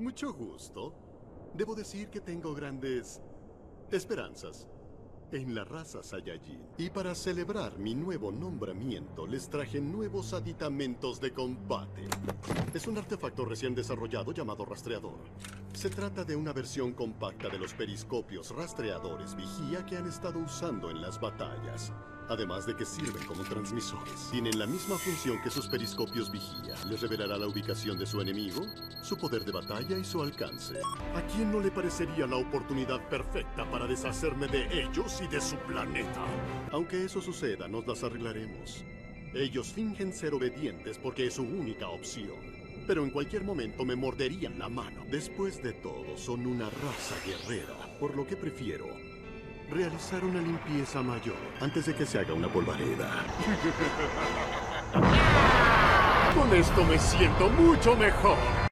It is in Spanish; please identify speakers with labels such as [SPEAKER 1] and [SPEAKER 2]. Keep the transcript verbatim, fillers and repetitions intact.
[SPEAKER 1] Mucho gusto. Debo decir que tengo grandes esperanzas en la raza Saiyajin. Y para celebrar mi nuevo nombramiento, les traje nuevos aditamentos de combate. Es un artefacto recién desarrollado llamado rastreador. Se trata de una versión compacta de los periscopios rastreadores vigía que han estado usando en las batallas. Además de que sirven como transmisores. Tienen la misma función que sus periscopios vigía. Les revelará la ubicación de su enemigo, su poder de batalla y su alcance. ¿A quién no le parecería la oportunidad perfecta para deshacerme de ellos y de su planeta? Aunque eso suceda, nos las arreglaremos. Ellos fingen ser obedientes porque es su única opción. Pero en cualquier momento me morderían la mano. Después de todo, son una raza guerrera, por lo que prefiero realizar una limpieza mayor antes de que se haga una polvareda. Con esto me siento mucho mejor.